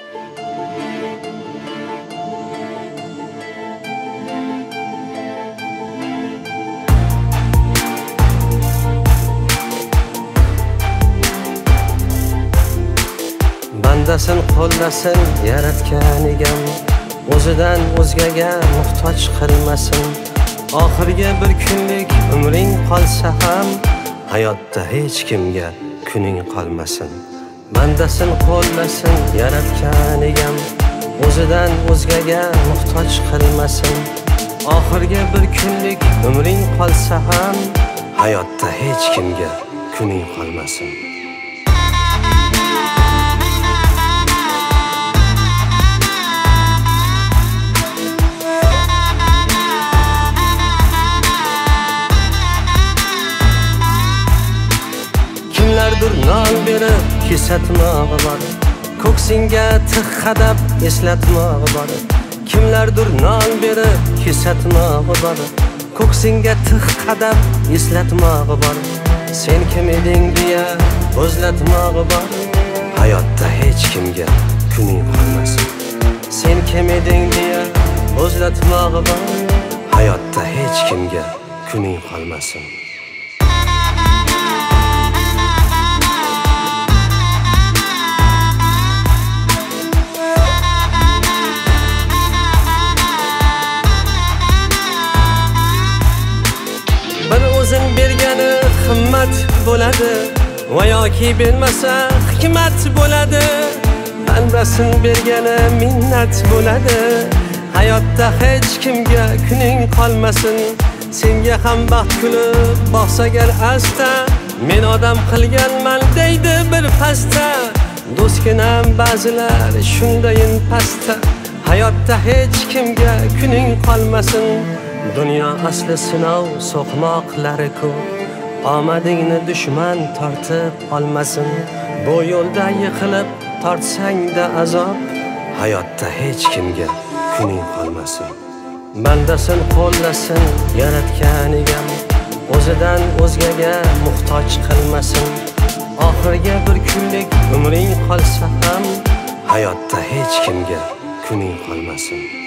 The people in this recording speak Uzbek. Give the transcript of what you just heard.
Bandasin qo'llasin yaratgan egam, o'zidan o'zgaga muhtoj qilmasin. Oxirgi bir kunlik umring qolsa ham, hayotda hech kimga kuning qolmasin. Bandasin qo'llasin yaratgan egam, o'zidan o'zgaga muhtoj qilmasin. Oxirgi bir kunlik umring qolsa ham, hayotda hech kimga kuning qolmasin. Kimlardir non berib kesatmog'i bor, ko'ksingga tig' qadab eslatmog'i bor. Kimlardir non berib kesatmog'i bor, ko'ksingga tig' qadab eslatmog'i bor. Sen kim eding deya o'zlatmog'i bor, hayotda hech kimga kuning qolmasin. Sen kim eding deya o'zlatmog'i bor, hayotda hech kimga kuning qolmasin. Bir o'zing bergani qimmat bo'ladi, va yoki bermasa hikmat bo'ladi. Bandasin bergani minnat bo'ladi, hayotda hech kimga kuning qolmasin. Senga ham baxt kulib boqsa agar asta, men odam qilganman deydi bir pasta. Do'stginam ba'zilar shundayin pasta, hayotda hech kimga kuning qolmasin. Dunyo asli sinov so'qmoqlari ko'p, omadingni dushman tortib olmasin. Bu yo'lda yiqilib tortsang-da azob, hayotda hech kimga kuning qolmasin. Bandasin qo'llasin yaratgan egam, o'zidan o'zgaga muhtoj qilmasin. Oxirgi bir kunlik umring qolsa ham, hayotda hech kimga kuning qolmasin.